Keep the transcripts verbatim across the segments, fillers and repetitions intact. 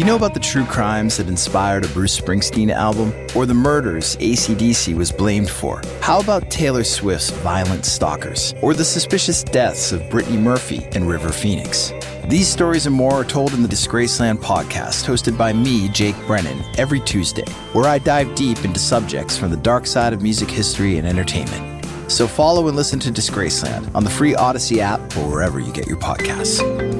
Do you know about the true crimes that inspired a Bruce Springsteen album? Or the murders A C D C was blamed for? How about Taylor Swift's Violent Stalkers? Or the suspicious deaths of Brittany Murphy and River Phoenix? These stories and more are told in the Disgraceland podcast, hosted by me, Jake Brennan, every Tuesday, where I dive deep into subjects from the dark side of music history and entertainment. So follow and listen to Disgraceland on the free Odyssey app or wherever you get your podcasts.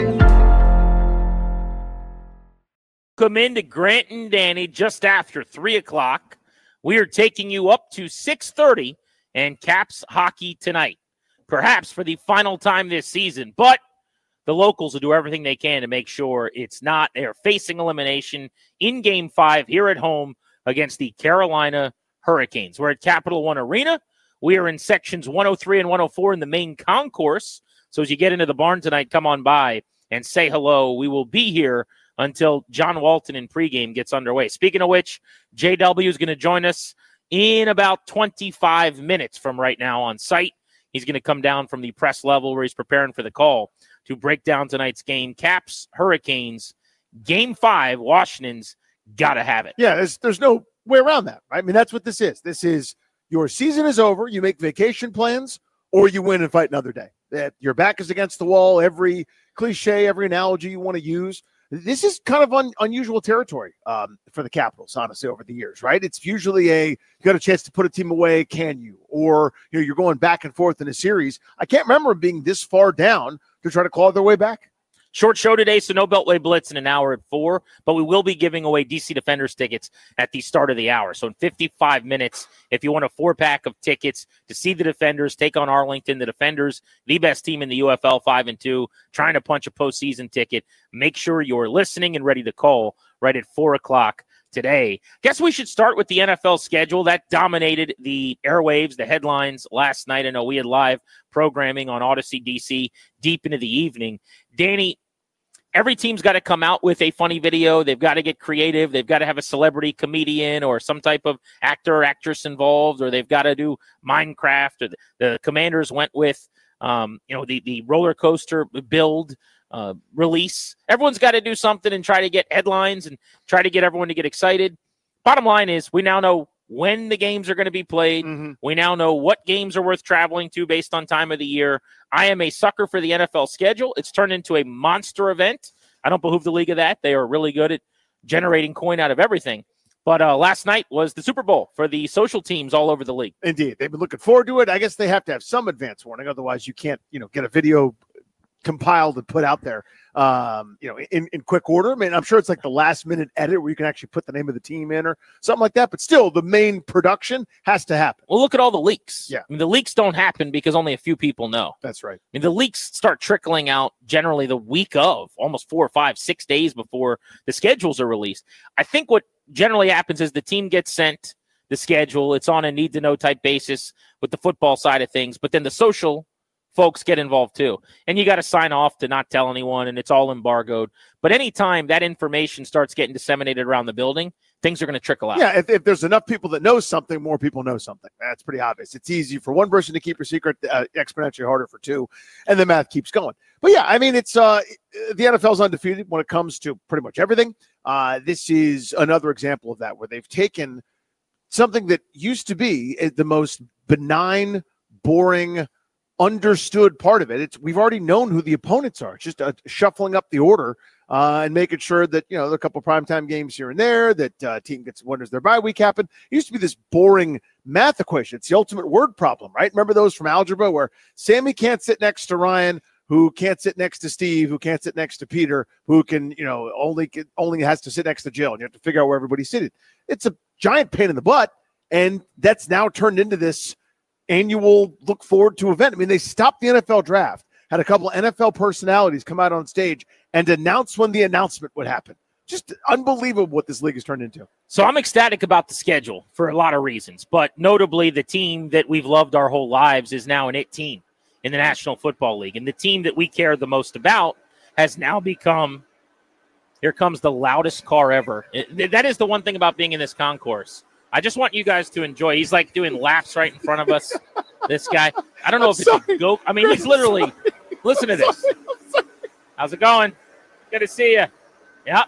Come into Grant and Danny just after three o'clock. We are taking you up to six thirty and Caps hockey tonight, perhaps for the final time this season. But the locals will do everything they can to make sure it's not. They're facing elimination in Game five here at home against the Carolina Hurricanes. We're at Capital One Arena. We are in sections one oh three and one oh four in the main concourse. So as you get into the barn tonight, come on by and say hello. We will be here until John Walton in pregame gets underway. Speaking of which, J W is going to join us in about twenty-five minutes from right now on site. He's going to come down from the press level where he's preparing for the call to break down tonight's game. Caps, Hurricanes, Game five, Washington's got to have it. Yeah, there's, there's no way around that, right? I mean, that's what this is. This is your season is over, you make vacation plans, or you win and fight another day. That your back is against the wall, every cliche, every analogy you want to use. This is kind of un, unusual territory um, for the Capitals, honestly, over the years, right? It's usually a, you got a chance to put a team away, can you? Or, you know, you're going back and forth in a series. I can't remember being this far down to try to claw their way back. Short show today, so no Beltway Blitz in an hour at four, but we will be giving away D C Defenders tickets at the start of the hour. So in fifty-five minutes, if you want a four-pack of tickets to see the Defenders take on Arlington, the Defenders, the best team in the U F L, five and two, trying to punch a postseason ticket, make sure you're listening and ready to call right at four o'clock today. Guess we should start with the N F L schedule. That dominated the airwaves, the headlines last night. I know we had live programming on Odyssey D C deep into the evening. Danny, every team's got to come out with a funny video. They've got to get creative. They've got to have a celebrity comedian or some type of actor or actress involved, or they've got to do Minecraft. Or the, the Commanders went with, um, you know, the, the roller coaster build uh, release. Everyone's got to do something and try to get headlines and try to get everyone to get excited. Bottom line is we now know when the games are going to be played. Mm-hmm. We now know what games are worth traveling to based on time of the year. I am a sucker for the N F L schedule. It's turned into a monster event. I don't behoove the league of that. They are really good at generating coin out of everything. But uh, last night was the Super Bowl for the social teams all over the league. Indeed. They've been looking forward to it. I guess they have to have some advance warning. Otherwise, you can't, you know, get a video compiled and put out there, um, you know, in, in quick order. I mean, I'm sure it's like the last minute edit where you can actually put the name of the team in or something like that. But still, the main production has to happen. Well, look at all the leaks. Yeah. I mean, the leaks don't happen because only a few people know. That's right. I mean, the leaks start trickling out generally the week of, almost four or five, six days before the schedules are released. I think what generally happens is the team gets sent the schedule. It's on a need-to-know type basis with the football side of things. But then the social folks get involved too. And you got to sign off to not tell anyone, and it's all embargoed. But anytime that information starts getting disseminated around the building, things are going to trickle out. Yeah, if, if there's enough people that know something, more people know something. That's pretty obvious. It's easy for one person to keep your secret, uh, exponentially harder for two, and the math keeps going. But yeah, I mean, it's uh, the N F L is undefeated when it comes to pretty much everything. Uh, this is another example of that, where they've taken something that used to be the most benign, boring, understood part of it. It's we've already known who the opponents are. It's just uh, shuffling up the order uh, and making sure that, you know, there are a couple of primetime games here and there, that uh, team gets, when does their bye week happen? It used to be this boring math equation. It's the ultimate word problem, right? Remember those from algebra where Sammy can't sit next to Ryan, who can't sit next to Steve, who can't sit next to Peter, who can, you know, only only has to sit next to Jill, and you have to figure out where everybody's seated. It's a giant pain in the butt, and that's now turned into this annual look forward to event. I mean, they stopped the N F L draft, had a couple of N F L personalities come out on stage and announce when the announcement would happen. Just unbelievable what this league has turned into. So I'm ecstatic about the schedule for a lot of reasons, but notably the team that we've loved our whole lives is now an it team in the National Football League. And the team that we care the most about has now become, here comes the loudest car ever. It, that is the one thing about being in this concourse. I just want you guys to enjoy. He's like doing laps right in front of us. This guy. I don't know I'm if it's sorry. a goat. I mean, he's literally, listen to this. How's it going? Good to see you. Yeah.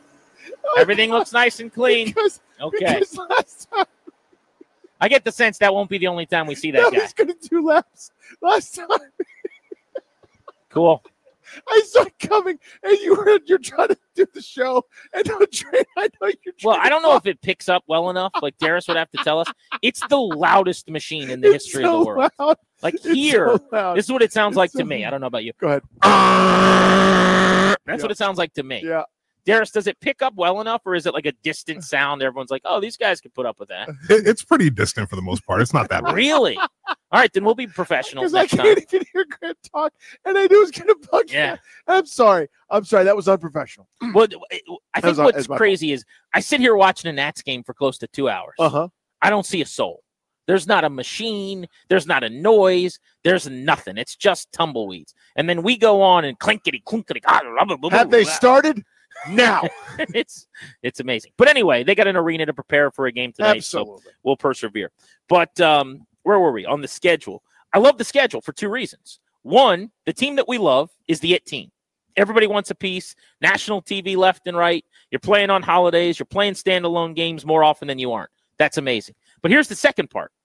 Everything looks nice and clean. Because, okay. Because last time, I get the sense that won't be the only time we see that I guy. was going to do laps last time. Cool. I saw it coming, and you were you're trying to do the show, and I'm trying, I know you're trying Well, I don't know if it picks up well enough. Like Darius would have to tell us. It's the loudest machine in the It's history so of the world. loud. Like It's here, so loud. this is what it sounds It's like so to me. loud. I don't know about you. Go ahead. That's Yeah. what it sounds like to me. Yeah. Darius, does it pick up well enough, or is it like a distant sound? Everyone's like, oh, these guys can put up with that. It, it's pretty distant for the most part. It's not that big. Really? All right, then we'll be professionals Because I next time. can't even hear Grant talk, and I knew it was going to bug you. Yeah. I'm sorry. I'm sorry. That was unprofessional. Well, I That was think on- what's that's my crazy is I sit here watching a Nats game for close to two hours. Uh huh. I don't see a soul. There's not a machine. There's not a noise. There's nothing. It's just tumbleweeds. And then we go on and clinkety, clinkety. Have they started? Now. it's it's amazing. But anyway, they got an arena to prepare for a game tonight, so Absolutely. we'll persevere. But um, where were we on the schedule? I love the schedule for two reasons. One, the team that we love is the it team. Everybody wants a piece. National T V left and right. You're playing on holidays. You're playing standalone games more often than you aren't. That's amazing. But here's the second part.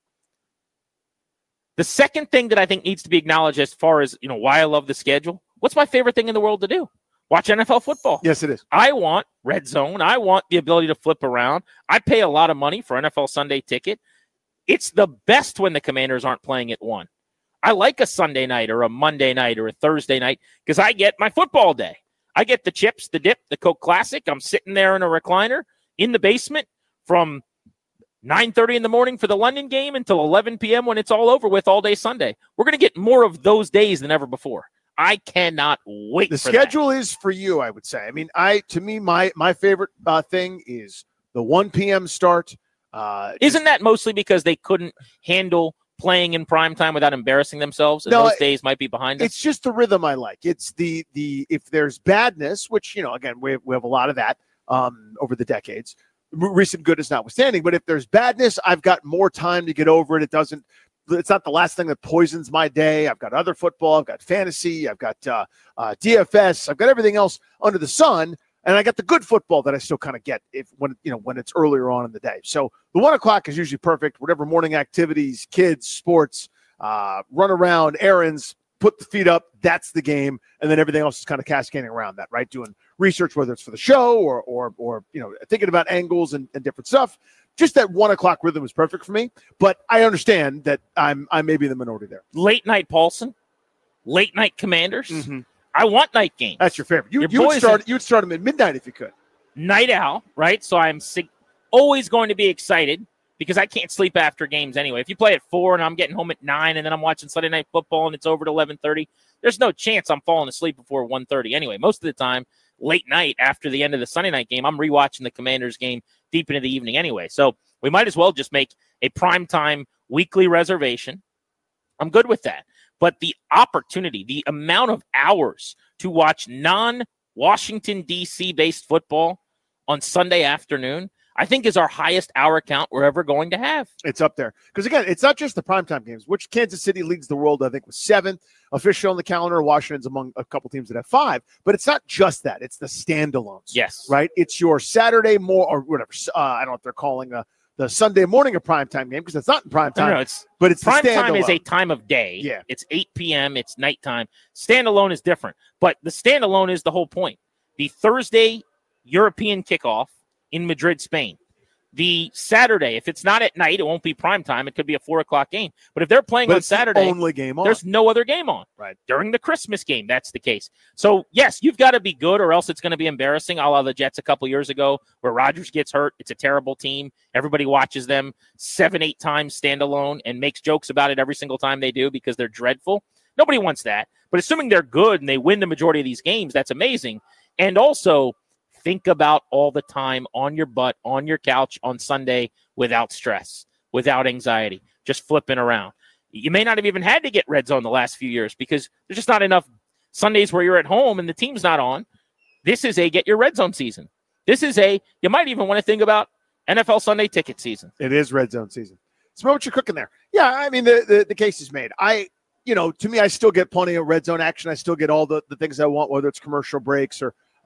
The second thing that I think needs to be acknowledged as far as, you know, why I love the schedule. What's my favorite thing in the world to do? Watch N F L football. Yes, it is. I want red zone. I want the ability to flip around. I pay a lot of money for N F L Sunday ticket. It's the best when the Commanders aren't playing at one. I like a Sunday night or a Monday night or a Thursday night because I get my football day. I get the chips, the dip, the Coke Classic. I'm sitting there in a recliner in the basement from nine thirty in the morning for the London game until eleven p.m. when it's all over with all day Sunday. We're going to get more of those days than ever before. I cannot wait. The for schedule that. is for you, I would say. I mean, I to me, my my favorite uh, thing is the one p.m. start. Uh, Isn't that mostly because they couldn't handle playing in prime time without embarrassing themselves? And No, those it- days might be behind us. It's just the rhythm I like. It's the the if there's badness, which you know, again, we have, we have a lot of that um, over the decades. Recent goodness notwithstanding, but if there's badness, I've got more time to get over it. It doesn't. It's not the last thing that poisons my day. I've got other football. I've got fantasy. I've got uh, uh, D F S. I've got everything else under the sun, and I got the good football that I still kind of get if when you know when it's earlier on in the day. So the one o'clock is usually perfect. Whatever morning activities, kids, sports, uh, run around, errands, put the feet up. That's the game, and then everything else is kind of cascading around that, right? Doing research, whether it's for the show or or or you know thinking about angles and, and different stuff. Just that one o'clock rhythm is perfect for me, but I understand that I'm I may be the minority there. Late night Paulson, late night Commanders. Mm-hmm. I want night games. That's your favorite. You Your you would boys start are- you would start them at midnight if you could. Night owl, right? So I'm sig- always going to be excited because I can't sleep after games anyway. If you play at four and I'm getting home at nine and then I'm watching Sunday Night Football and it's over at eleven thirty, there's no chance I'm falling asleep before one thirty anyway. Most of the time, late night after the end of the Sunday night game, I'm rewatching the Commanders game deep into the evening anyway. So we might as well just make a primetime weekly reservation. I'm good with that. But the opportunity, the amount of hours to watch non-Washington, D C based football on Sunday afternoon, I think is our highest hour count we're ever going to have. It's up there. Because, again, it's not just the primetime games, which Kansas City leads the world, I think, with seven official on the calendar. Washington's among a couple teams that have five. But it's not just that. It's the standalones. Yes. Right? It's your Saturday more or whatever. Uh, I don't know if they're calling a, the Sunday morning a primetime game because it's not in primetime. No, no, it's but it's prime the time is a standalone. time of day. Yeah. It's eight p.m. It's nighttime. Standalone is different. But the standalone is the whole point. The Thursday European kickoff in Madrid, Spain. The Saturday, if it's not at night, it won't be prime time. It could be a four o'clock game. But if they're playing But on it's the Saturday, only game on. there's no other game on. Right. During the Christmas game, that's the case. So, yes, you've got to be good or else it's going to be embarrassing, a la the Jets a couple years ago where Rodgers gets hurt. It's a terrible team. Everybody watches them seven, eight times standalone and makes jokes about it every single time they do because they're dreadful. Nobody wants that. But assuming they're good and they win the majority of these games, that's amazing. And also, think about all the time on your butt, on your couch on Sunday without stress, without anxiety, just flipping around. You may not have even had to get red zone the last few years because there's just not enough Sundays where you're at home and the team's not on. This is a get your red zone season. This is a, you might even want to think about N F L Sunday ticket season. It is red zone season. Smell what you're cooking there. Yeah, I mean, the, the, the case is made. I, you know, to me, I still get plenty of red zone action. I still get all the, the things I want, whether it's commercial breaks or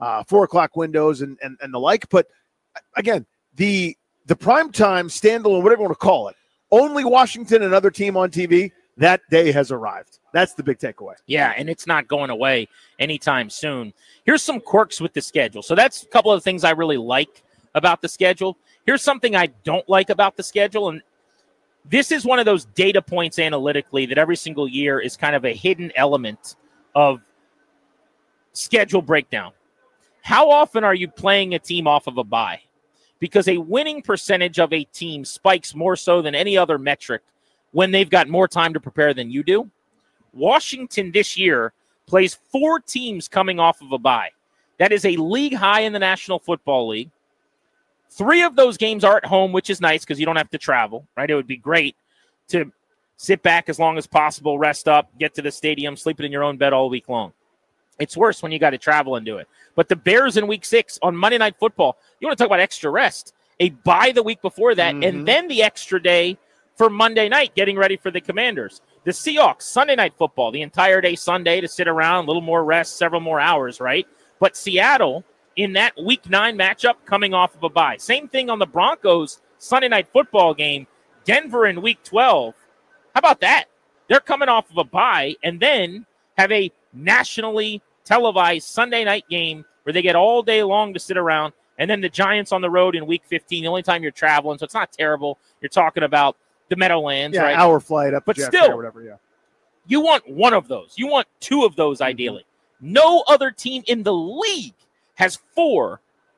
uh, four o'clock windows and, and, and the like. But again, the the primetime standalone, whatever you want to call it, only Washington, another team on T V, that day has arrived. That's the big takeaway. Yeah, and it's not going away anytime soon. Here's some quirks with the schedule. So that's a couple of things I really like about the schedule. Here's something I don't like about the schedule, and this is one of those data points analytically that every single year is kind of a hidden element of schedule breakdown. How often are you playing a team off of a bye? Because a winning percentage of a team spikes more so than any other metric when they've got more time to prepare than you do. Washington this year plays four teams coming off of a bye. That is a league high in the National Football League. Three of those games are at home, which is nice because you don't have to travel, right? It would be great to sit back as long as possible, rest up, get to the stadium, sleeping in your own bed all week long. It's worse when you got to travel and do it. But the Bears in week six on Monday Night Football, you want to talk about extra rest, a bye the week before that, mm-hmm. and then the extra day for Monday night, getting ready for the Commanders. The Seahawks, Sunday Night Football, the entire day Sunday to sit around, a little more rest, several more hours, right? But Seattle in that week nine matchup coming off of a bye. Same thing on the Broncos Sunday Night Football game, Denver in week twelve. How about that? They're coming off of a bye and then have a nationally televised Sunday night game where they get all day long to sit around, and then the Giants on the road in week fifteen, the only time you're traveling, so it's not terrible. You're talking about the Meadowlands, yeah, right? hour flight up, but to still, or whatever, yeah. You want one of those. You want two of those, ideally. Mm-hmm. No other team in the league has four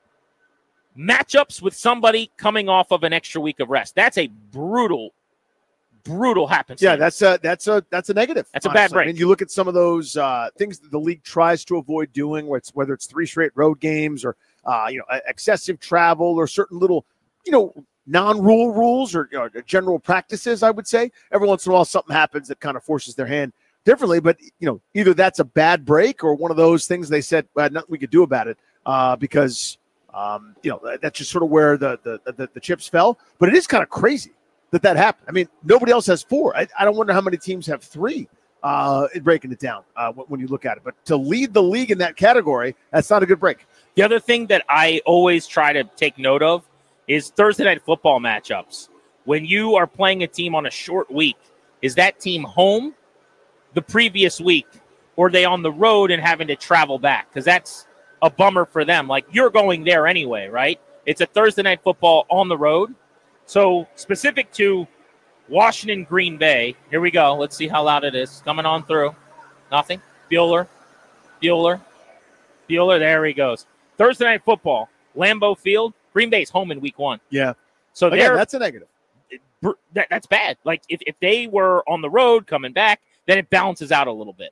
matchups with somebody coming off of an extra week of rest. That's a brutal, brutal happenstance. Yeah, that's a that's a that's a negative. That's honestly. a bad break. I mean, you look at some of those uh, things that the league tries to avoid doing, where it's, whether it's three straight road games or uh, you know excessive travel or certain little you know non-rule rules or you know, general practices. I would say every once in a while something happens that kind of forces their hand differently. But you know either that's a bad break or one of those things they said well, nothing we could do about it uh, because um, you know that's just sort of where the the, the the chips fell. But it is kind of crazy that that happened. I mean, nobody else has four. I, I don't wonder how many teams have three uh, in breaking it down uh, when you look at it. But to lead the league in that category, that's not a good break. The other thing that I always try to take note of is Thursday night football matchups. When you are playing a team on a short week, is that team home the previous week, or are they on the road and having to travel back? Because that's a bummer for them. Like, you're going there anyway, right? It's a Thursday night football on the road. So specific to Washington, Green Bay, here we go. Let's see how loud it is. Coming on through. Nothing. Bueller. Bueller. Bueller. There he goes. Thursday night football, Lambeau Field. Green Bay's home in week one. Yeah. So Again, that's a negative. That, that's bad. Like, if, if they were on the road coming back, then it balances out a little bit.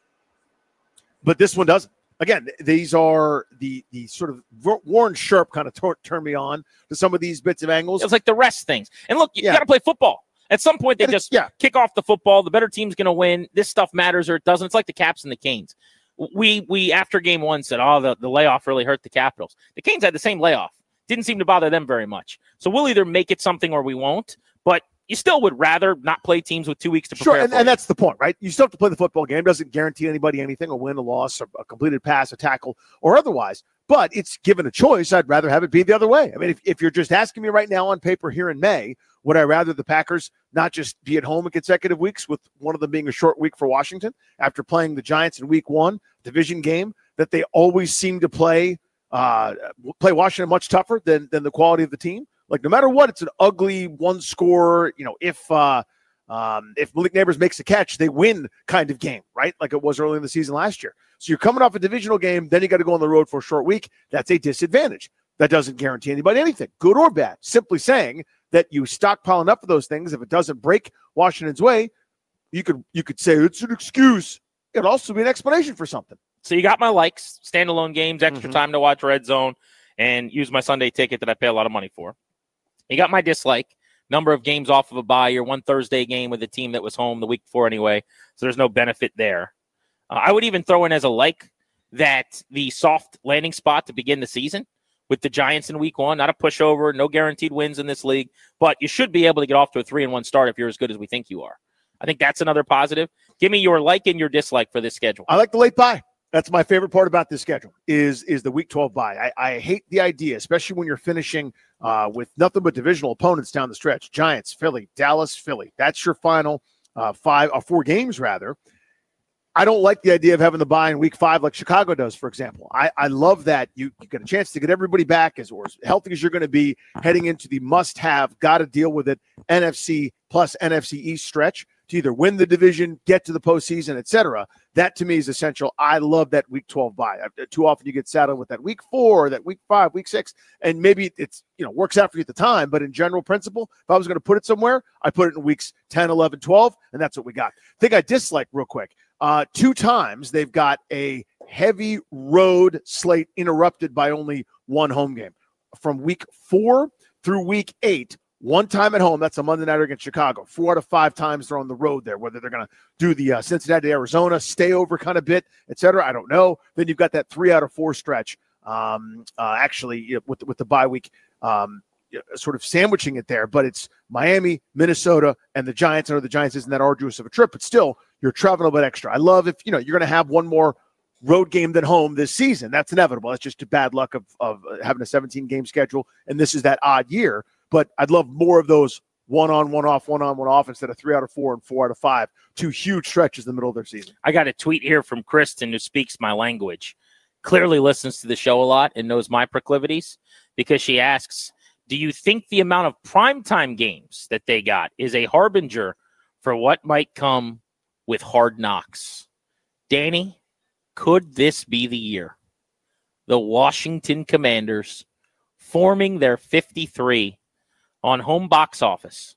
But this one doesn't. Again, these are the the sort of Warren Sharp kind of tor- turned me on to some of these bits of angles. It's like the rest things. And look, you yeah. got to play football. At some point, they and just yeah. kick off the football. The better team's going to win. This stuff matters or it doesn't. It's like the Caps and the Canes. We, we after game one, said, oh, the, the layoff really hurt the Capitals. The Canes had the same layoff. Didn't seem to bother them very much. So we'll either make it something or we won't. But you still would rather not play teams with two weeks to prepare Sure, and, for and it. that's the point, right? You still have to play the football game. It doesn't guarantee anybody anything, a win, a loss, a completed pass, a tackle, or otherwise. But it's given a choice. I'd rather have it be the other way. I mean, if, if you're just asking me right now on paper here in May, would I rather the Packers not just be at home in consecutive weeks, with one of them being a short week for Washington after playing the Giants in week one, division game, that they always seem to play uh, play Washington much tougher than, than the quality of the team? Like, no matter what, it's an ugly one score, you know, if uh, um, if Malik Neighbors makes a catch, they win kind of game, right? Like it was early in the season last year. So you're coming off a divisional game, then you got to go on the road for a short week. That's a disadvantage. That doesn't guarantee anybody anything, good or bad. Simply saying that you stockpile enough of those things, if it doesn't break Washington's way, you could you could say it's an excuse. It'd also be an explanation for something. So you got my likes, standalone games, extra mm-hmm. time to watch Red Zone, and use my Sunday ticket that I pay a lot of money for. You got my dislike, number of games off of a bye, your one Thursday game with a team that was home the week before anyway, so there's no benefit there. Uh, I would even throw in as a like that the soft landing spot to begin the season with the Giants in week one, not a pushover, no guaranteed wins in this league, but you should be able to get off to a three and one start if you're as good as we think you are. I think that's another positive. Give me your like and your dislike for this schedule. I like the late bye. That's my favorite part about this schedule is is the Week twelve bye. I, I hate the idea, especially when you're finishing uh, with nothing but divisional opponents down the stretch. Giants, Philly, Dallas, Philly. That's your final uh, five or four games, rather. I don't like the idea of having the bye in week five like Chicago does, for example. I, I love that you, you get a chance to get everybody back as, or as healthy as you're going to be heading into the must-have, got to deal with it, N F C plus N F C East stretch to either win the division, get to the postseason, et cetera. That, to me, is essential. I love that week twelve bye. Too often you get saddled with that week four, that week five, week six, and maybe it's, you know, works out for you at the time, but in general principle, if I was going to put it somewhere, I put it in weeks ten, eleven, twelve, and that's what we got. Thing I dislike real quick, Uh, two times they've got a heavy road slate interrupted by only one home game. From week four through week eight, one time at home, that's a Monday night against Chicago. Four out of five times they're on the road there, whether they're going to do the uh, Cincinnati, Arizona, stay over kind of bit, et cetera. I don't know. Then you've got that three out of four stretch, um, uh, actually, you know, with, with the bye week um, sort of sandwiching it there. But it's Miami, Minnesota, and the Giants. I know the Giants isn't that arduous of a trip, but still, you're traveling a bit extra. I love if, you know, you're going to have one more road game than home this season. That's inevitable. That's just a bad luck of, of having a seventeen-game schedule, and this is that odd year. But I'd love more of those one-on, one-off, one-on, one-off instead of three out of four and four out of five. Two huge stretches in the middle of their season. I got a tweet here from Kristen, who speaks my language, clearly listens to the show a lot and knows my proclivities, because she asks, do you think the amount of primetime games that they got is a harbinger for what might come with Hard Knocks? Danny, could this be the year the Washington Commanders forming their fifty-three on home box office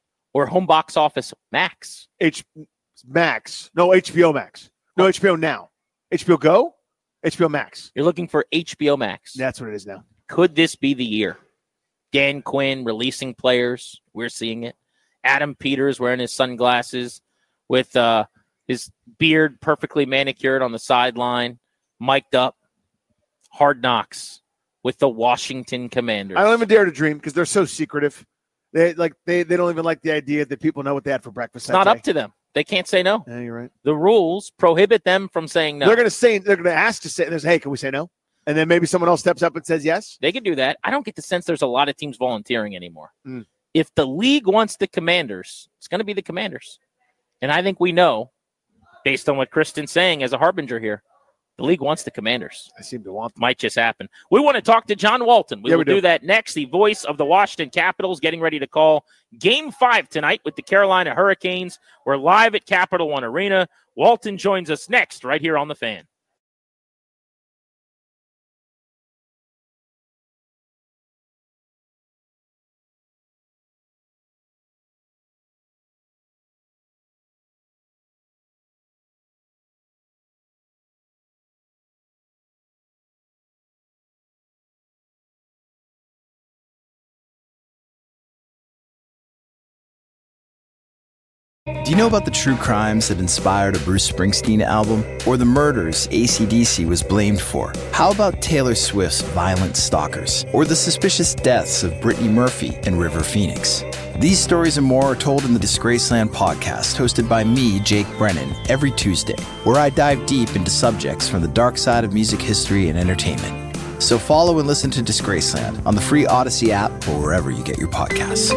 or home box office max? H Max. No, H B O Max. No, H B O Now. H B O Go? H B O Max. You're looking for H B O Max. That's what it is now. Could this be the year? Dan Quinn releasing players. We're seeing it. Adam Peters wearing his sunglasses with uh, his beard perfectly manicured on the sideline, mic'd up. Hard Knocks with the Washington Commanders. I don't even dare to dream because they're so secretive. They like they, they don't even like the idea that people know what they had for breakfast. It's not day. Up to them. They can't say no. Yeah, you're right. The rules prohibit them from saying no. They're going to say they're going to ask to say, there's, hey, can we say no? And then maybe someone else steps up and says yes. They can do that. I don't get the sense there's a lot of teams volunteering anymore. Mm. If the league wants the Commanders, it's going to be the Commanders. And I think we know, based on what Kristen's saying as a harbinger here, the league wants the Commanders. I seem to want them. Might just happen. We want to talk to John Walton. We yeah, will we do. do that next. The voice of the Washington Capitals getting ready to call Game five tonight with the Carolina Hurricanes. We're live at Capital One Arena. Walton joins us next right here on The Fan. Do you know about the true crimes that inspired a Bruce Springsteen album? Or the murders A C D C was blamed for? How about Taylor Swift's Violent Stalkers? Or the suspicious deaths of Brittany Murphy and River Phoenix? These stories and more are told in the Disgraceland podcast, hosted by me, Jake Brennan, every Tuesday, where I dive deep into subjects from the dark side of music history and entertainment. So follow and listen to Disgraceland on the free Odyssey app or wherever you get your podcasts.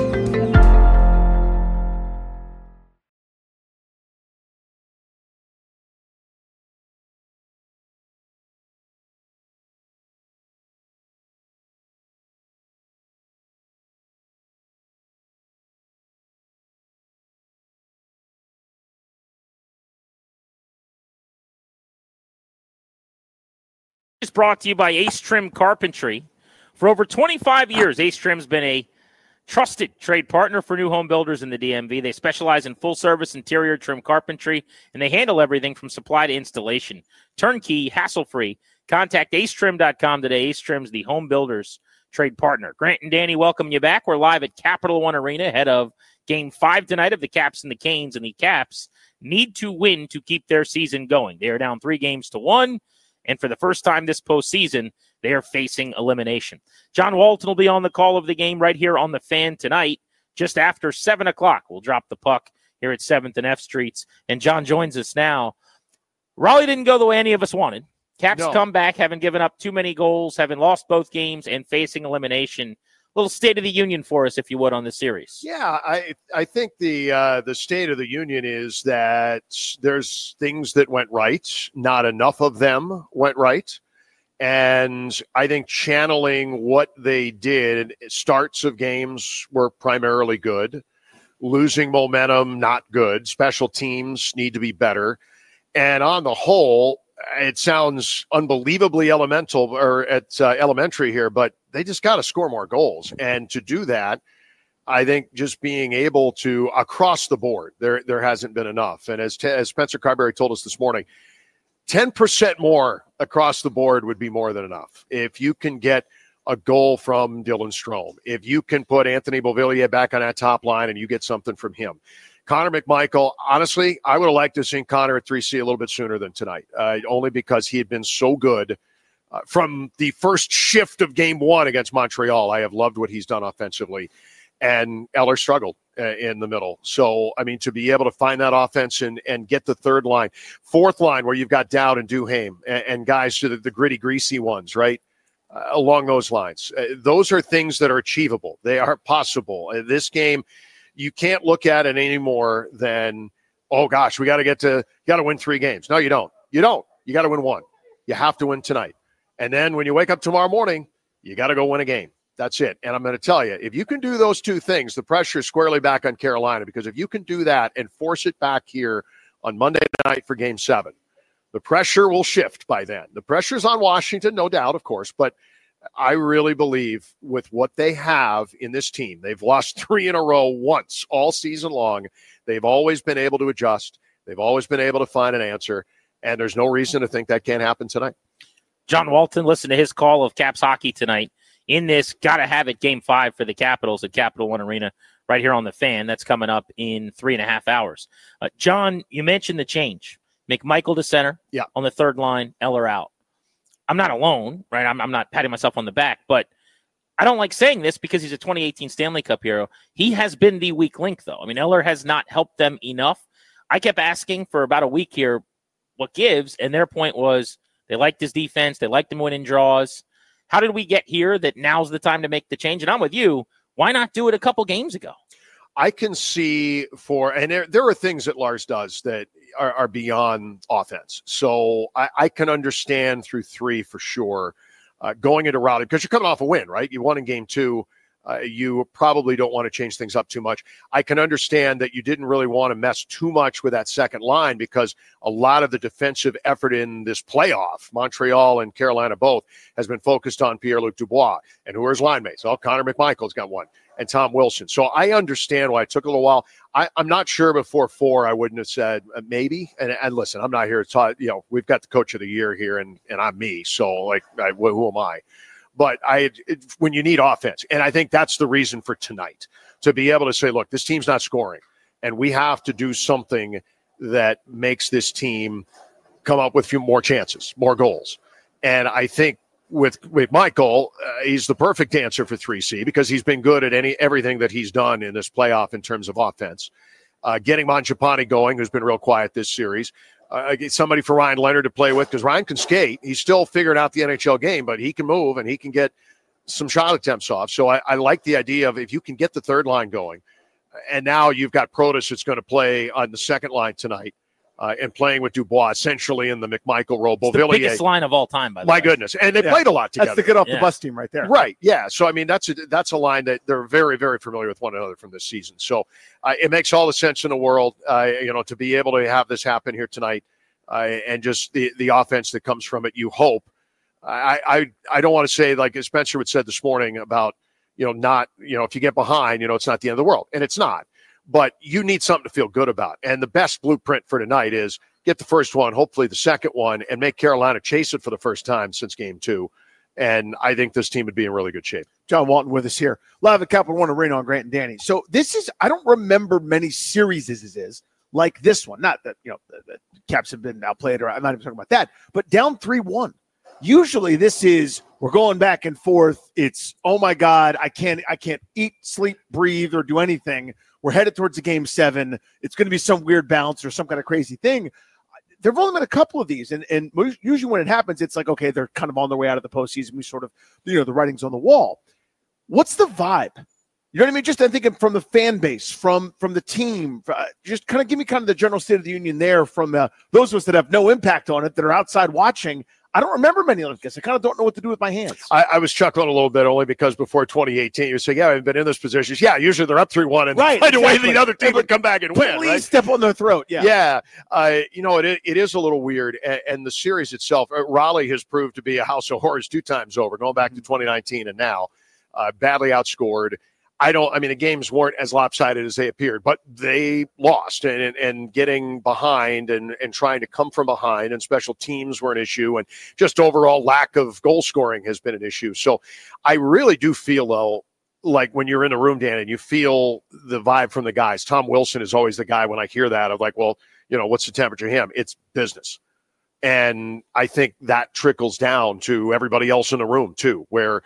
Is brought to you by Ace Trim Carpentry. For over twenty-five years, Ace Trim's been a trusted trade partner for new home builders in the D M V. They specialize in full-service interior trim carpentry, and they handle everything from supply to installation. Turnkey, hassle-free. Contact ace trim dot com today. Ace Trim's the home builders trade partner. Grant and Danny welcome you back. We're live at Capital One Arena ahead of Game five tonight of the Caps and the Canes, and the Caps need to win to keep their season going. They are down three games to one. And for the first time this postseason, they are facing elimination. John Walton will be on the call of the game right here on The Fan tonight, just after seven o'clock. We'll drop the puck here at seventh and F Streets. And John joins us now. Raleigh didn't go the way any of us wanted. Caps No. come back, having given up too many goals, having lost both games, and facing elimination. A little State of the Union for us, if you would, on the series. Yeah, I I think the uh, the State of the Union is that there's things that went right. Not enough of them went right. And I think channeling what they did, starts of games were primarily good. Losing momentum, not good. Special teams need to be better. And on the whole, it sounds unbelievably elemental or at uh, elementary here, but they just got to score more goals. And to do that, I think just being able to across the board, there there hasn't been enough. And as as Spencer Carberry told us this morning, ten percent more across the board would be more than enough. If you can get a goal from Dylan Strome, if you can put Anthony Beauvillier back on that top line and you get something from him. Connor McMichael, honestly, I would have liked to see Connor at three C a little bit sooner than tonight, uh, only because he had been so good uh, from the first shift of game one against Montreal. I have loved what he's done offensively, and Eller struggled uh, in the middle. So, I mean, to be able to find that offense and, and get the third line, fourth line where you've got Dowd and Duhaime and, and guys to the, the gritty, greasy ones, right, uh, along those lines. Uh, those are things that are achievable. They are possible. Uh, this game, you can't look at it any more than, oh, gosh, we got to get to – got to win three games. No, you don't. You don't. You got to win one. You have to win tonight. And then when you wake up tomorrow morning, you got to go win a game. That's it. And I'm going to tell you, if you can do those two things, the pressure is squarely back on Carolina, because if you can do that and force it back here on Monday night for game seven, the pressure will shift by then. The pressure's on Washington, no doubt, of course, but I really believe with what they have in this team, they've lost three in a row once all season long. They've always been able to adjust. They've always been able to find an answer, and there's no reason to think that can't happen tonight. John Walton, listen to his call of Caps hockey tonight in this gotta have it game five for the Capitals at Capital One Arena right here on the Fan. That's coming up in three and a half hours. Uh, John, you mentioned the change. McMichael to center yeah. on the third line, Eller out. I'm not alone, right? I'm, I'm not patting myself on the back, but I don't like saying this because he's a twenty eighteen Stanley Cup hero. He has been the weak link, though. I mean, Eller has not helped them enough. I kept asking for about a week here what gives, and their point was they liked his defense. They liked him winning draws. How did we get here that now's the time to make the change? And I'm with you. Why not do it a couple games ago? I can see for, and there, there are things that Lars does that are, are beyond offense. So I, I can understand through three for sure, uh, going into Raleigh, because you're coming off a win, right? You won in game two. Uh, you probably don't want to change things up too much. I can understand that you didn't really want to mess too much with that second line, because a lot of the defensive effort in this playoff, Montreal and Carolina both, has been focused on Pierre-Luc Dubois. And who are his line mates? Oh, Connor McMichael's got one. And Tom Wilson. So I understand why it took a little while. I, I'm not sure before four I wouldn't have said uh, maybe. And, and listen, I'm not here to talk. You know, we've got the coach of the year here, and and I'm me. So like, I, who am I? But I, it, when you need offense, and I think that's the reason for tonight, to be able to say, look, this team's not scoring, and we have to do something that makes this team come up with a few more chances, more goals. And I think with with Michael, uh, he's the perfect answer for three C, because he's been good at any everything that he's done in this playoff in terms of offense. Uh, getting Mangiapane going, who's been real quiet this series. Uh, somebody for Ryan Leonard to play with, because Ryan can skate. He's still figuring out the N H L game, but he can move and he can get some shot attempts off. So I, I like the idea of if you can get the third line going, and now you've got Protas that's going to play on the second line tonight, uh, and playing with Dubois essentially in the McMichael role. It's the biggest line of all time, by the My way. goodness. And they Yeah. played a lot together. That's the get off Yeah. the bus team right there. Right. Yeah. So, I mean, that's a, that's a line that they're very, very familiar with one another from this season. So uh, it makes all the sense in the world, uh, you know, to be able to have this happen here tonight, uh, and just the, the offense that comes from it, you hope. I, I, I don't want to say, like Spencer would said this morning about, you know, not, you know, if you get behind, you know, it's not the end of the world. And it's not. But you need something to feel good about. And the best blueprint for tonight is get the first one, hopefully the second one, and make Carolina chase it for the first time since game two. And I think this team would be in really good shape. John Walton with us here. Live at Capital One Arena on Grant and Danny. So this is, I don't remember many series as it is like this one. Not that, you know, the, the Caps have been outplayed, or I'm not even talking about that, but down three one. Usually this is, we're going back and forth. It's, oh my God, I can't, I can't eat, sleep, breathe, or do anything. We're headed towards the game seven. It's going to be some weird bounce or some kind of crazy thing. there have only been a couple of these, and, and usually when it happens, it's like, okay, they're kind of on their way out of the postseason. We sort of, you know, the writing's on the wall. What's the vibe? You know what I mean? Just I'm thinking from the fan base, from from the team, uh, just kind of give me kind of the general state of the union there from uh, those of us that have no impact on it, that are outside watching. I don't remember many of this. I kind of don't know what to do with my hands. I, I was chuckling a little bit only because before twenty eighteen, you say, yeah, I've been in those positions. Yeah, usually they're up three one and right, find exactly. a way the other team would come back and win. Please right? step on their throat. Yeah. Yeah. Uh, you know, it, it is a little weird. And, and the series itself, uh, Raleigh has proved to be a house of horrors two times over, going back to twenty nineteen and now. Uh, badly outscored. I don't, I mean, the games weren't as lopsided as they appeared, but they lost and, and, and getting behind and, and trying to come from behind, and special teams were an issue, and just overall lack of goal scoring has been an issue. So I really do feel, though, like when you're in the room, Dan, and you feel the vibe from the guys. Tom Wilson is always the guy when I hear that of like, well, you know, what's the temperature of him? It's business. And I think that trickles down to everybody else in the room too, where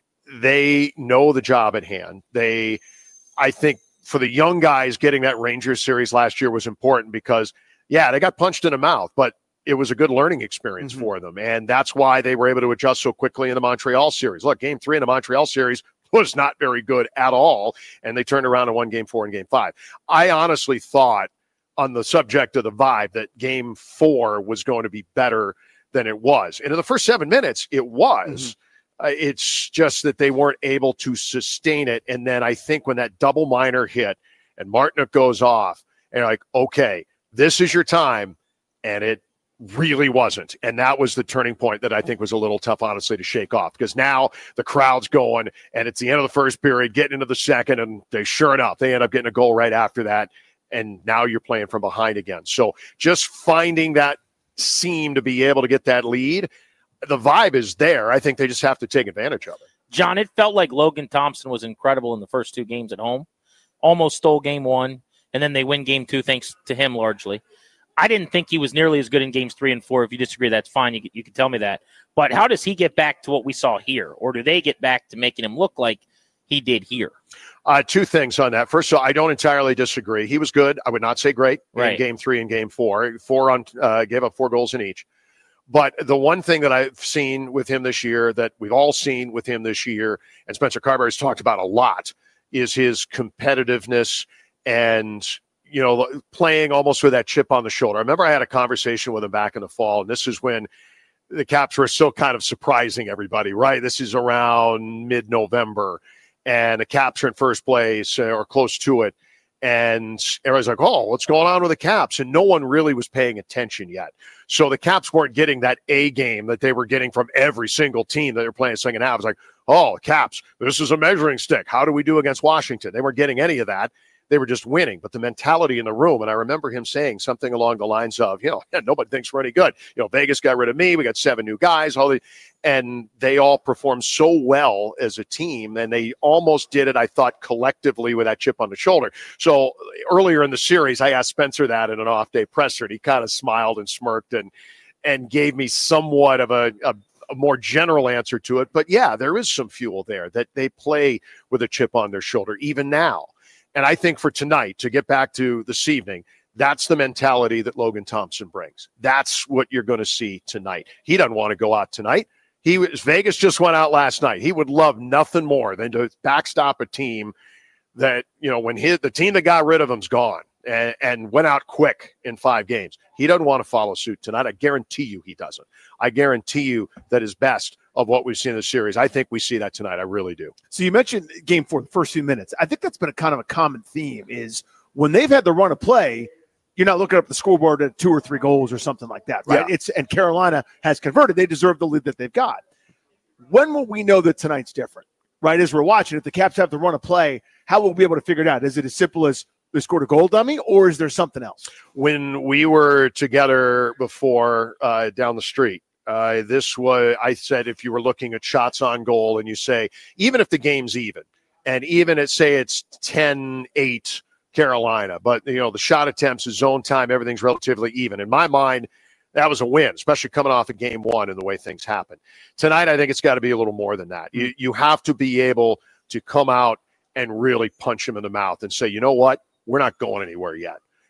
they know the job at hand. They, I think for the young guys, getting that Rangers series last year was important because, yeah, they got punched in the mouth, but it was a good learning experience mm-hmm. for them. And that's why they were able to adjust so quickly in the Montreal series. Look, game three in the Montreal series was not very good at all. And they turned around and won game four and game five. I honestly thought on the subject of the vibe that game four was going to be better than it was. And in the first seven minutes, it was. Mm-hmm. Uh, it's just that they weren't able to sustain it. And then I think when that double minor hit and Martinook goes off, and you're like, okay, this is your time. And it really wasn't. And that was the turning point that I think was a little tough, honestly, to shake off, because now the crowd's going and it's the end of the first period, getting into the second. And they, sure enough, they end up getting a goal right after that. And now you're playing from behind again. So just finding that seam to be able to get that lead, the vibe is there. I think they just have to take advantage of it. John, it felt like Logan Thompson was incredible in the first two games at home. Almost stole game one, and then they win game two thanks to him largely. I didn't think he was nearly as good in games three and four. If you disagree, that's fine. You, you can tell me that. But how does he get back to what we saw here? Or do they get back to making him look like he did here? Uh, two things on that. First of all, I don't entirely disagree. He was good. I would not say great right. in game three and game four. Four on uh, gave up four goals in each. But the one thing that I've seen with him this year, that we've all seen with him this year, and Spencer Carberry's talked about a lot, is his competitiveness and, you know, playing almost with that chip on the shoulder. I remember I had a conversation with him back in the fall, and this is when the Caps were still kind of surprising everybody, right? This is around mid-November, and the Caps are in first place or close to it. And everybody's like, oh, what's going on with the Caps? And no one really was paying attention yet. So the Caps weren't getting that A game that they were getting from every single team that they're playing second half. It's like, oh, Caps, this is a measuring stick. How do we do against Washington? They weren't getting any of that. They were just winning. But the mentality in the room, and I remember him saying something along the lines of, you know, yeah, nobody thinks we're any good. You know, Vegas got rid of me. We got seven new guys. All the, and they all performed so well as a team, and they almost did it, I thought, collectively with that chip on the shoulder. So earlier in the series, I asked Spencer that in an off-day presser, and he kind of smiled and smirked and and gave me somewhat of a, a a more general answer to it. But yeah, there is some fuel there that they play with a chip on their shoulder, even now. And I think for tonight, to get back to this evening, that's the mentality that Logan Thompson brings. That's what you're going to see tonight. He doesn't want to go out tonight. He was Vegas just went out last night. He would love nothing more than to backstop a team that, you know, when his, the team that got rid of him's gone and, and went out quick in five games. He doesn't want to follow suit tonight. I guarantee you he doesn't. I guarantee you that his best of what we've seen in the series, I think we see that tonight. I really do. So you mentioned game four, the first few minutes. I think that's been a kind of a common theme is when they've had the run of play, you're not looking up the scoreboard at two or three goals or something like that, right? Yeah. It's and Carolina has converted. They deserve the lead that they've got. When will we know that tonight's different, right? As we're watching, if the Caps have the run of play, how will we be able to figure it out? Is it as simple as they scored a goal dummy, or is there something else? When we were together before uh, down the street, uh, this was, I said, if you were looking at shots on goal and you say, even if the game's even, and even at, say, it's ten eight Carolina, but, you know, the shot attempts, the zone time, everything's relatively even. In my mind, that was a win, especially coming off of game one and the way things happen. Tonight, I think it's got to be a little more than that. You, you have to be able to come out and really punch him in the mouth and say, you know what? We're not going anywhere yet.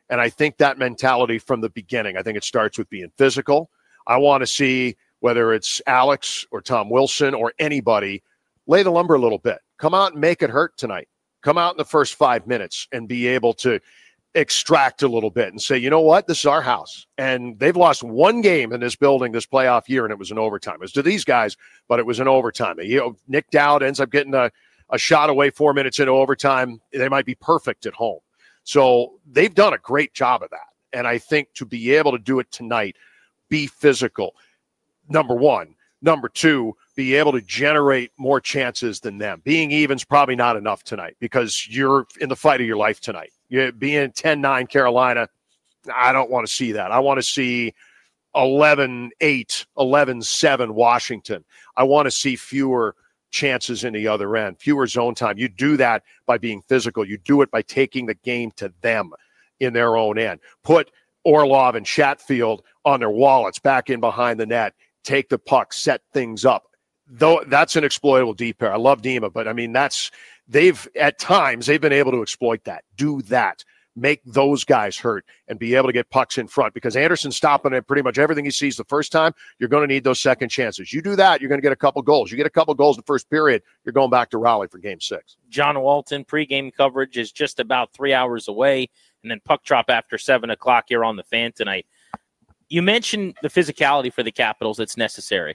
And I think that mentality from the beginning, I think it starts with being physical. I want to see whether it's Alex or Tom Wilson or anybody lay the lumber a little bit. Come out and make it hurt tonight. Come out in the first five minutes and be able to extract a little bit and say, you know what, this is our house. And they've lost one game in this building this playoff year, and it was in overtime. It was to these guys, but it was in overtime. You know, Nick Dowd ends up getting a, a shot away four minutes into overtime. They might be perfect at home. So they've done a great job of that. And I think to be able to do it tonight, be physical, number one. Number two, be able to generate more chances than them. Being even's probably not enough tonight because you're in the fight of your life tonight. You're being ten nine Carolina, I don't want to see that. I want to see eleven eight, eleven seven Washington. I want to see fewer chances in the other end, fewer zone time. You do that by being physical. You do it by taking the game to them in their own end. Put Orlov and Chatfield on their wallets back in behind the net. Take the puck, set things up. Though that's an exploitable deep pair. I love Dima, but I mean, that's they've at times they've been able to exploit that. Do that. Make those guys hurt and be able to get pucks in front because Anderson's stopping at pretty much everything he sees the first time. You're going to need those second chances. You do that, you're going to get a couple goals. You get a couple goals in the first period, you're going back to Raleigh for game six. John Walton, pregame coverage is just about three hours away, and then puck drop after seven o'clock here on the Fan tonight. You mentioned the physicality for the Capitals that's necessary.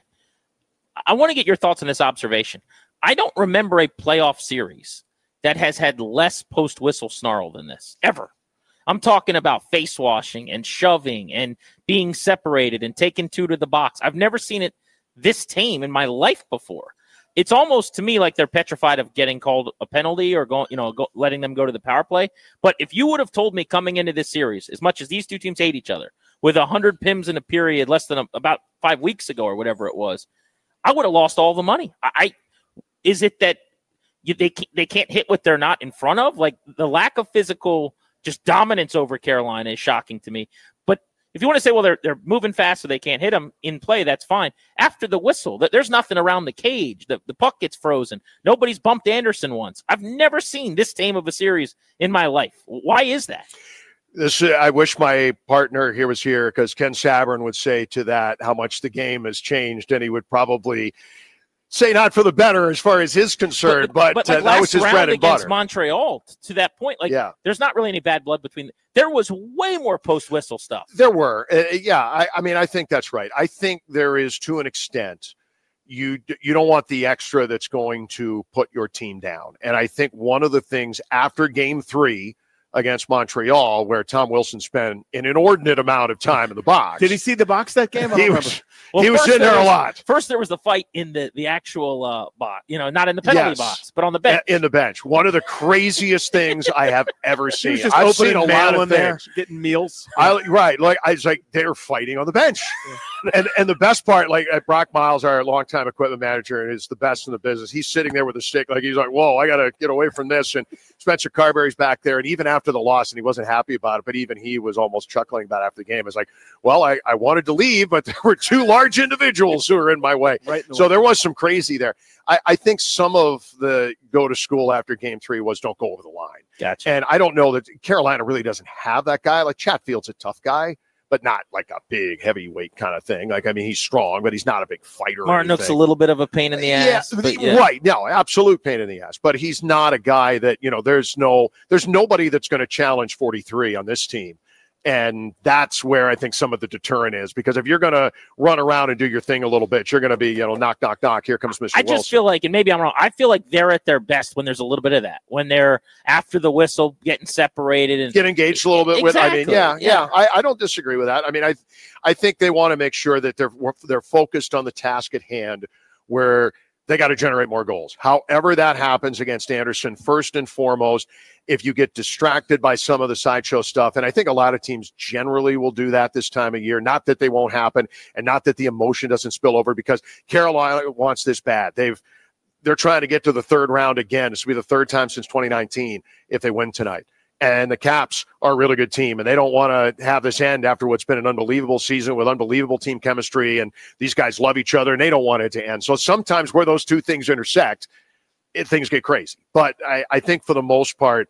I want to get your thoughts on this observation. I don't remember a playoff series that has had less post-whistle snarl than this, ever. I'm talking about face washing and shoving and being separated and taking two to the box. I've never seen it this tame in my life before. It's almost to me like they're petrified of getting called a penalty or going, you know, go, letting them go to the power play. But if you would have told me coming into this series, as much as these two teams hate each other, with one hundred P I Ms in a period less than a, about five weeks ago or whatever it was, I would have lost all the money. I, I is it that you, they they can't hit what they're not in front of? Like the lack of physical just dominance over Carolina is shocking to me. But if you want to say, well, they're they're moving fast so they can't hit them in play, that's fine. After the whistle, there's nothing around the cage. The, the puck gets frozen. Nobody's bumped Anderson once. I've never seen this tame of a series in my life. Why is that? This, I wish my partner here was here because Ken Sabourin would say to that how much the game has changed, and he would probably say not for the better as far as his concerned, but, but, but like uh, that was his bread and butter. Montreal, to that point, like yeah. There's not really any bad blood between them. There was way more post-whistle stuff. There were. Uh, yeah, I, I mean, I think that's right. I think there is, to an extent, you you don't want the extra that's going to put your team down. And I think one of the things after game three against Montreal, where Tom Wilson spent an inordinate amount of time in the box. Did he see the box that game? I he don't was, well, he was sitting there, there was, a lot. First, there was the fight in the, the actual uh, box, you know, not in the penalty yes. box, but on the bench. In the bench. One of the craziest things I have ever seen. He was just I've opening seen a mail lot of in there, things. getting meals. I, right. Like I was like, they're fighting on the bench. Yeah. And and the best part, like Brock Miles, our longtime equipment manager, and is the best in the business. He's sitting there with a stick, like he's like, whoa, I got to get away from this. And Spencer Carberry's back there. And even after the loss, and he wasn't happy about it, but even he was almost chuckling about it after the game. It's like, well, I, I wanted to leave, but there were two large individuals who were in my way. Right the so way. There was some crazy there. I, I think some of the go to school after game three was don't go over the line. Gotcha. And I don't know that Carolina really doesn't have that guy. Like Chatfield's a tough guy, but not like a big heavyweight kind of thing. Like, I mean, he's strong, but he's not a big fighter. Martinook's a little bit of a pain in the ass. Yeah, but yeah. Right. No, absolute pain in the ass. But he's not a guy that, you know, there's no, there's nobody that's going to challenge forty-three on this team. And that's where I think some of the deterrent is, because if you're going to run around and do your thing a little bit, you're going to be, you know, knock, knock, knock. Here comes Mister I just Wilson. feel like, and maybe I'm wrong, I feel like they're at their best when there's a little bit of that, when they're after the whistle getting separated and get engaged a little bit exactly. with. I mean, yeah, yeah. yeah. I, I don't disagree with that. I mean, I, I think they want to make sure that they're they're focused on the task at hand, where they got to generate more goals. However that happens against Anderson, first and foremost, if you get distracted by some of the sideshow stuff, and I think a lot of teams generally will do that this time of year, not that they won't happen and not that the emotion doesn't spill over, because Carolina wants this bad. They've, they're trying to get to the third round again. This will be the third time since twenty nineteen if they win tonight. And the Caps are a really good team, and they don't want to have this end after what's been an unbelievable season with unbelievable team chemistry, and these guys love each other, and they don't want it to end. So sometimes where those two things intersect, it, things get crazy. But I, I think for the most part,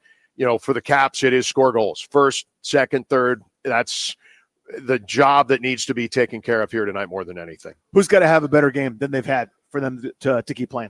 you know, for the Caps, it is score goals. First, second, third. That's the job that needs to be taken care of here tonight more than anything. Who's got to have a better game than they've had for them to, to keep playing?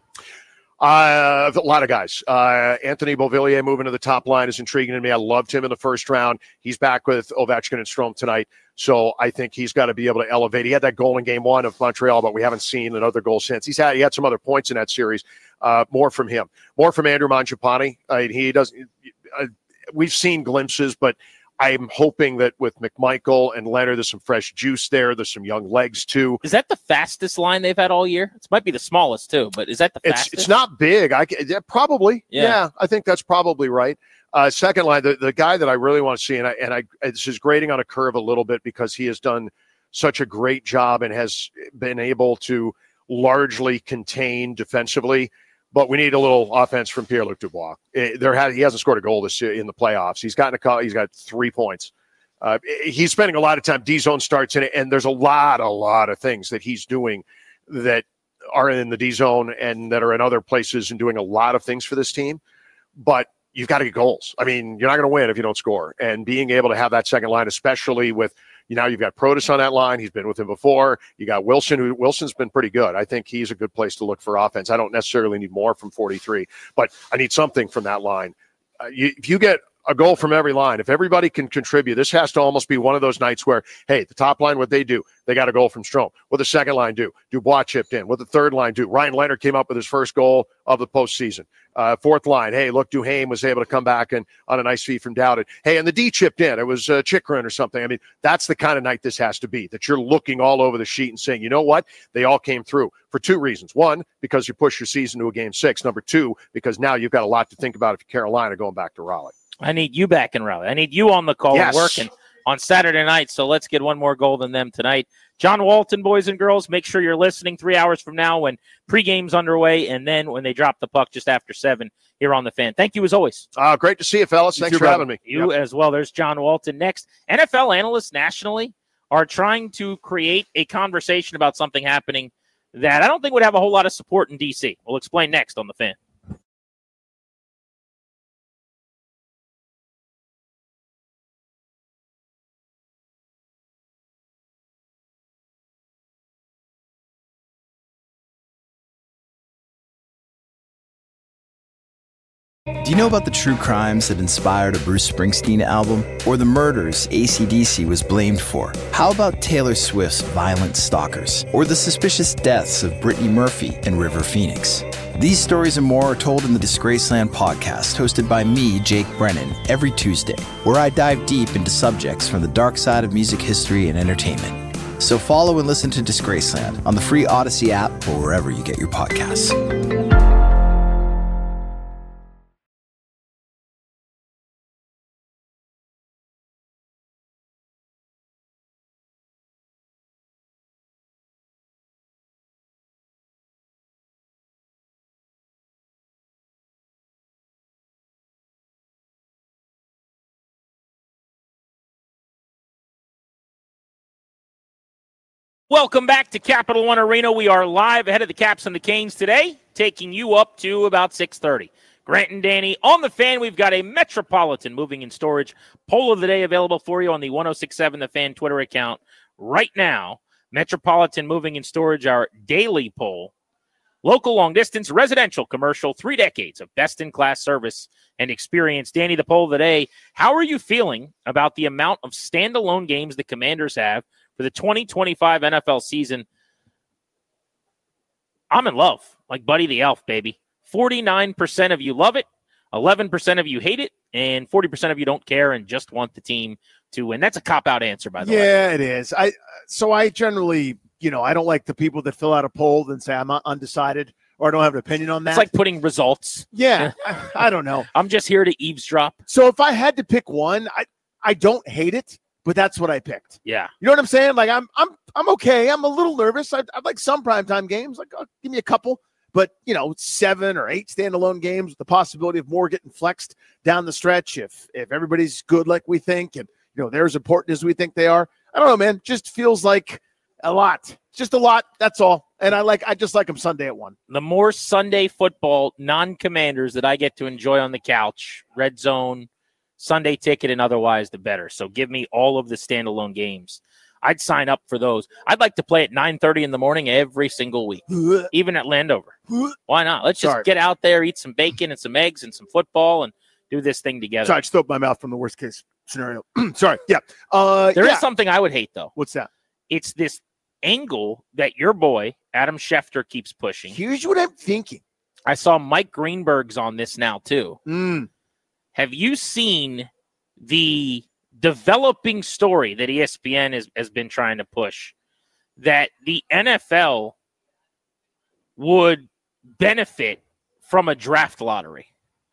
Uh, a lot of guys. Uh, Anthony Beauvillier moving to the top line is intriguing to me. I loved him in the first round. He's back with Ovechkin and Strome tonight. So I think he's got to be able to elevate. He had that goal in game one of Montreal, but we haven't seen another goal since. He's had, he had some other points in that series. Uh, more from him. More from Andrew Mangiapane. Uh, he doesn't, uh, we've seen glimpses, but I'm hoping that with McMichael and Leonard, there's some fresh juice there. There's some young legs, too. Is that the fastest line they've had all year? It might be the smallest, too, but is that the fastest? It's, it's not big. I yeah, Probably. Yeah. yeah, I think that's probably right. Uh, second line, the, the guy that I really want to see, and I, and I this is grading on a curve a little bit because he has done such a great job and has been able to largely contain defensively. But we need a little offense from Pierre-Luc Dubois. It, there had, he hasn't scored a goal this year in the playoffs. He's gotten a call. He's got three points. Uh, he's spending a lot of time. D-zone starts in it, and there's a lot, a lot of things that he's doing that are in the D-zone and that are in other places and doing a lot of things for this team. But you've got to get goals. I mean, you're not going to win if you don't score. And being able to have that second line, especially with you know, you've got Protas on that line. He's been with him before. You got Wilson, who Wilson's been pretty good. I think he's a good place to look for offense. I don't necessarily need more from forty-three, but I need something from that line. Uh, you, if you get a goal from every line, if everybody can contribute, this has to almost be one of those nights where, hey, the top line, what they do, they got a goal from Strome. What the second line do? Dubois chipped in. What the third line do? Ryan Leonard came up with his first goal of the postseason. Uh, fourth line, hey, look, Duhaime was able to come back and on a nice feed from Dowded. Hey, and the D chipped in. It was uh, Chikrin or something. I mean, that's the kind of night this has to be, that you're looking all over the sheet and saying, you know what? They all came through for two reasons. One, because you push your season to a game six. Number two, because now you've got a lot to think about if you're Carolina going back to Raleigh. I need you back in Raleigh. I need you on the call yes. and working on Saturday night, so let's get one more goal than them tonight. John Walton, boys and girls, make sure you're listening three hours from now when pregame's underway and then when they drop the puck just after seven here on The Fan. Thank you as always. Uh, great to see you, fellas. Thanks for having me. You yep. as well. There's John Walton. Next, N F L analysts nationally are trying to create a conversation about something happening that I don't think would have a whole lot of support in D C. We'll explain next on The Fan. Do you know about the true crimes that inspired a Bruce Springsteen album? Or the murders A C D C was blamed for? How about Taylor Swift's Violent Stalkers? Or the suspicious deaths of Brittany Murphy and River Phoenix? These stories and more are told in the Disgraceland podcast, hosted by me, Jake Brennan, every Tuesday, where I dive deep into subjects from the dark side of music history and entertainment. So follow and listen to Disgraceland on the free Odyssey app or wherever you get your podcasts. Welcome back to Capital One Arena. We are live ahead of the Caps and the Canes today, taking you up to about six thirty. Grant and Danny on The Fan. We've got a Metropolitan Moving and Storage poll of the day available for you on the one oh six point seven The Fan Twitter account right now. Metropolitan Moving and Storage, our daily poll. Local, long distance, residential, commercial, three decades of best-in-class service and experience. Danny, the poll of the day. How are you feeling about the amount of standalone games the Commanders have for the twenty twenty-five N F L season? I'm in love, like Buddy the Elf, baby. forty-nine percent of you love it, eleven percent of you hate it, and forty percent of you don't care and just want the team to win. That's a cop-out answer, by the yeah, way. Yeah, it is. I So I generally, you know, I don't like the people that fill out a poll and say I'm undecided or I don't have an opinion on that. It's like putting results. Yeah, I, I don't know. I'm just here to eavesdrop. So if I had to pick one, I, I don't hate it. But that's what I picked. Yeah. You know what I'm saying? Like, I'm I'm I'm okay. I'm a little nervous. I'd, I'd like some primetime games. Like, oh, give me a couple. But, you know, seven or eight standalone games with the possibility of more getting flexed down the stretch if if everybody's good like we think and, you know, they're as important as we think they are. I don't know, man. Just feels like a lot. Just a lot. That's all. And I like I just like them Sunday at one. The more Sunday football non-Commanders that I get to enjoy on the couch, Red Zone, Sunday ticket and otherwise, the better. So give me all of the standalone games. I'd sign up for those. I'd like to play at nine thirty in the morning every single week, even at Landover. Why not? Let's just Sorry. get out there, eat some bacon and some eggs and some football, and do this thing together. Sorry, I just threw up my mouth from the worst case scenario. Sorry. Yeah. Uh, There is yeah. something I would hate, though. What's that? It's this angle that your boy, Adam Schefter, keeps pushing. Here's what I'm thinking. I saw Mike Greenberg's on this now, too. Mm. Have you seen the developing story that E S P N has, has been trying to push, that the N F L would benefit from a draft lottery?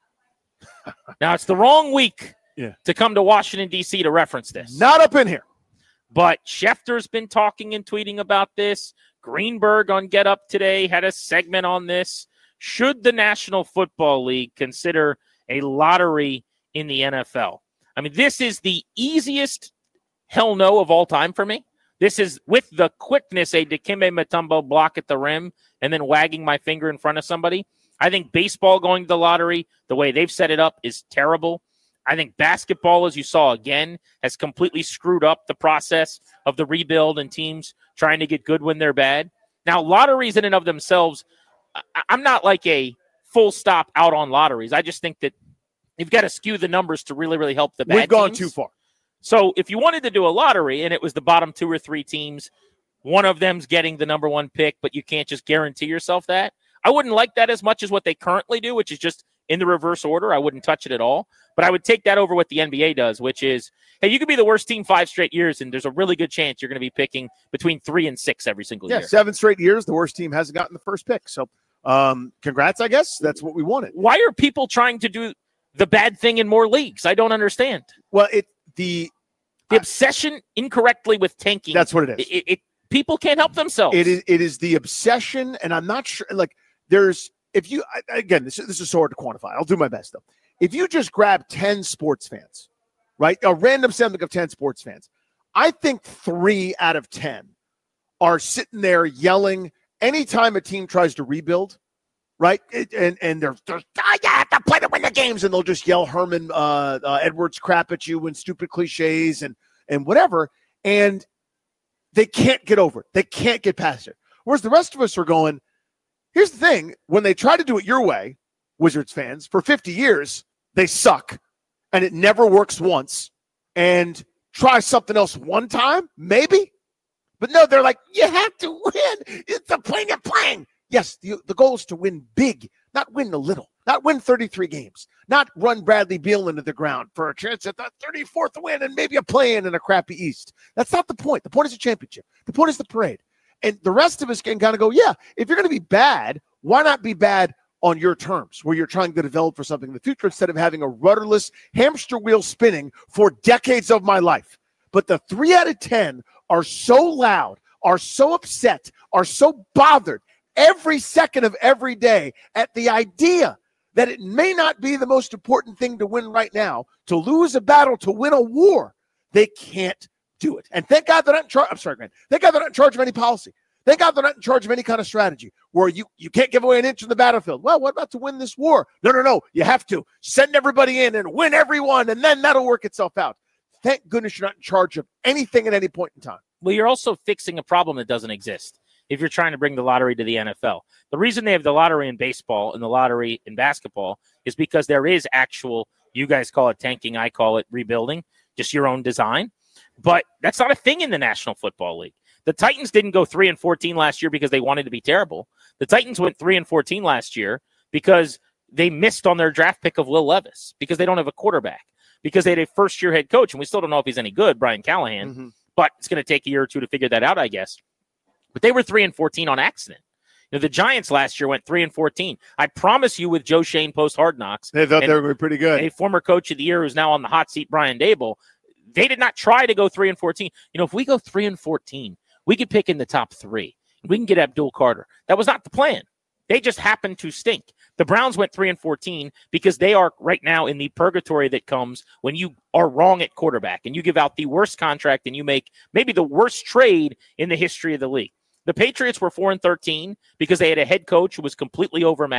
Now, it's the wrong week yeah. to come to Washington, D C to reference this. Not up in here. But Schefter's been talking and tweeting about this. Greenberg on Get Up today had a segment on this. Should the National Football League consider a lottery in the N F L? I mean, this is the easiest hell no of all time for me. This is, with the quickness, a Dikembe Mutombo block at the rim and then wagging my finger in front of somebody. I think baseball going to the lottery, the way they've set it up, is terrible. I think basketball, as you saw again, has completely screwed up the process of the rebuild and teams trying to get good when they're bad. Now, lotteries in and of themselves, I'm not like a full stop out on lotteries. I just think that you've got to skew the numbers to really, really help the bad We've gone teams. too far. So if you wanted to do a lottery and it was the bottom two or three teams, one of them's getting the number one pick, but you can't just guarantee yourself that, I wouldn't like that as much as what they currently do, which is just in the reverse order. I wouldn't touch it at all. But I would take that over what the N B A does, which is, hey, you could be the worst team five straight years, and there's a really good chance you're going to be picking between three and six every single Yeah, year. seven straight years, the worst team hasn't gotten the first pick. So um, congrats, I guess. That's what we wanted. Why are people trying to do the bad thing in more leagues? I don't understand. Well, it the The obsession incorrectly with tanking. That's what it is. It, it, people can't help themselves. It is it is the obsession, and I'm not sure. Like, there's if you again, this this is so hard to quantify. I'll do my best though. If you just grab ten sports fans, right, a random sampling of ten sports fans, I think three out of ten are sitting there yelling anytime a team tries to rebuild, right, it, and and they're, they're oh, you have to play to win the games, and they'll just yell Herman uh, uh, Edwards crap at you and stupid cliches and and whatever, and they can't get over it. They can't get past it. Whereas the rest of us are going, here's the thing. When they try to do it your way, Wizards fans, for fifty years, they suck. And it never works once. And try something else one time, maybe. But no, they're like, you have to win. It's the point of playing. Yes, the, the goal is to win big, not win a little. Not win thirty-three games. Not run Bradley Beal into the ground for a chance at the thirty-fourth win and maybe a play-in in a crappy East. That's not the point. The point is a championship. The point is the parade. And the rest of us can kind of go, yeah, if you're going to be bad, why not be bad on your terms where you're trying to develop for something in the future instead of having a rudderless hamster wheel spinning for decades of my life. But the three out of ten are so loud, are so upset, are so bothered every second of every day at the idea that it may not be the most important thing to win right now, to lose a battle, to win a war. They can't do it. And thank God they're not in charge. I'm sorry, Grant. Thank God they're not in charge of any policy. Thank God they're not in charge of any kind of strategy where you, you can't give away an inch in the battlefield. Well, what about to win this war? No, no, no. You have to send everybody in and win everyone, and then that'll work itself out. Thank goodness you're not in charge of anything at any point in time. Well, you're also fixing a problem that doesn't exist if you're trying to bring the lottery to the N F L. The reason they have the lottery in baseball and the lottery in basketball is because there is actual, you guys call it tanking, I call it rebuilding, just your own design. But that's not a thing in the National Football League. The Titans didn't go three and fourteen last year because they wanted to be terrible. The Titans went three and fourteen last year because they missed on their draft pick of Will Levis, because they don't have a quarterback, because they had a first-year head coach, and we still don't know if he's any good, Brian Callahan, mm-hmm. but it's going to take a year or two to figure that out, I guess. But they were three and fourteen on accident. You know, the Giants last year went three and fourteen. I promise you, with Joe Shane post Hard Knocks, they thought they were going to be pretty good. A former coach of the year who's now on the hot seat, Brian Dable, they did not try to go three and fourteen. You know, if we go three and fourteen, we could pick in the top three. We can get Abdul Carter. That was not the plan. They just happened to stink. The Browns went three and fourteen because they are right now in the purgatory that comes when you are wrong at quarterback and you give out the worst contract and you make maybe the worst trade in the history of the league. The Patriots were four and thirteen because they had a head coach who was completely overmatched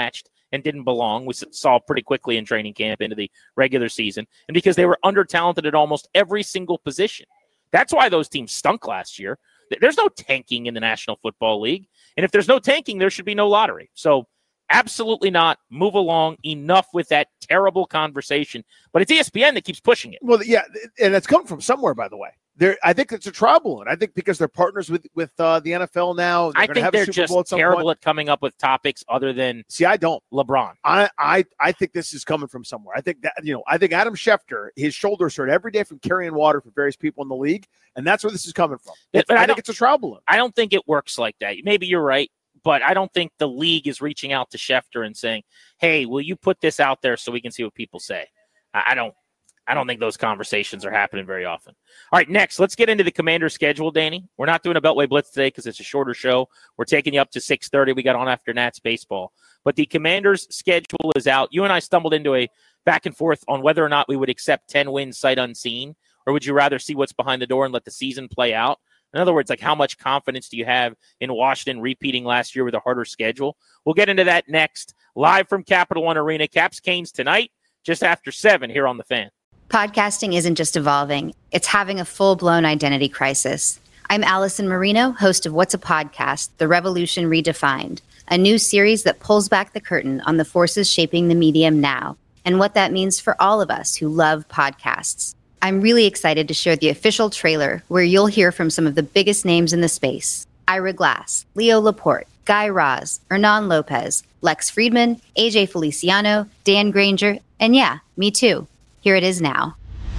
and didn't belong. We saw pretty quickly in training camp into the regular season, and because they were under-talented at almost every single position. That's why those teams stunk last year. There's no tanking in the National Football League, and if there's no tanking, there should be no lottery. So absolutely not. Move along. Enough with that terrible conversation. But it's E S P N that keeps pushing it. Well, yeah, and it's come from somewhere, by the way. There, I think it's a trouble, and I think because they're partners with with uh, the N F L now, I think have they're a Super just Bowl at some terrible point. at coming up with topics other than See, I don't. LeBron. I, I I think this is coming from somewhere. I think that you know, I think Adam Schefter, his shoulders hurt every day from carrying water for various people in the league, and that's where this is coming from. But I, I think don't- it's a trial balloon. I don't think it works like that. Maybe you're right, but I don't think the league is reaching out to Schefter and saying, "Hey, will you put this out there so we can see what people say?" I, I don't. I don't think those conversations are happening very often. All right, next, let's get into the Commander's schedule, Danny. We're not doing a Beltway Blitz today because it's a shorter show. We're taking you up to six thirty. We got on after Nats baseball. But the Commander's schedule is out. You and I stumbled into a back and forth on whether or not we would accept ten wins sight unseen, or would you rather see what's behind the door and let the season play out? In other words, like how much confidence do you have in Washington repeating last year with a harder schedule? We'll get into that next. Live from Capital One Arena, Caps Canes tonight, just after seven here on The Fan. Podcasting isn't just evolving, it's having a full-blown identity crisis. I'm Allison Marino, host of What's a Podcast, The Revolution Redefined, a new series that pulls back the curtain on the forces shaping the medium now and what that means for all of us who love podcasts. I'm really excited to share the official trailer where you'll hear from some of the biggest names in the space. Ira Glass, Leo Laporte, Guy Raz, Hernan Lopez, Lex Friedman, A J Feliciano, Dan Granger, and yeah, me too. Here it is now.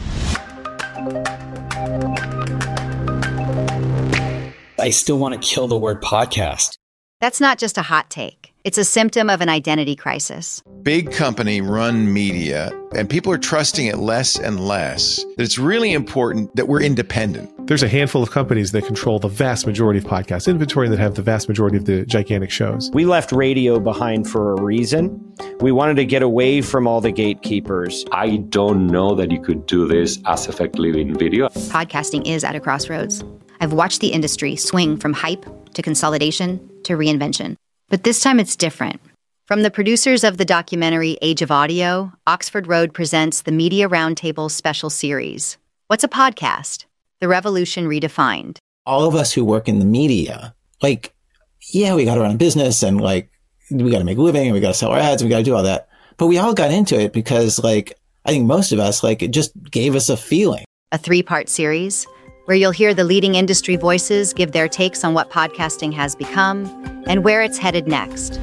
I still want to kill the word podcast. That's not just a hot take. It's a symptom of an identity crisis. Big company run media, and people are trusting it less and less. That it's really important that we're independent. There's a handful of companies that control the vast majority of podcast inventory that have the vast majority of the gigantic shows. We left radio behind for a reason. We wanted to get away from all the gatekeepers. I don't know that you could do this as effectively in video. Podcasting is at a crossroads. I've watched the industry swing from hype to consolidation to reinvention. But this time it's different. From the producers of the documentary Age of Audio, Oxford Road presents the Media Roundtable special series. What's a podcast? The Revolution Redefined. All of us who work in the media, like, yeah, we got to run a business and like, we got to make a living and we got to sell our ads and we got to do all that. But we all got into it because like, I think most of us, like, it just gave us a feeling. A three-part series where you'll hear the leading industry voices give their takes on what podcasting has become and where it's headed next.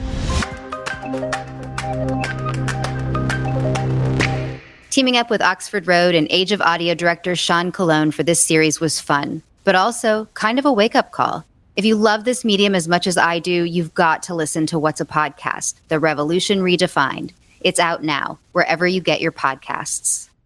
Teaming up with Oxford Road and Age of Audio director Sean Colon for this series was fun, but also kind of a wake-up call. If you love this medium as much as I do, you've got to listen to What's a Podcast? The Revolution Redefined. It's out now, wherever you get your podcasts.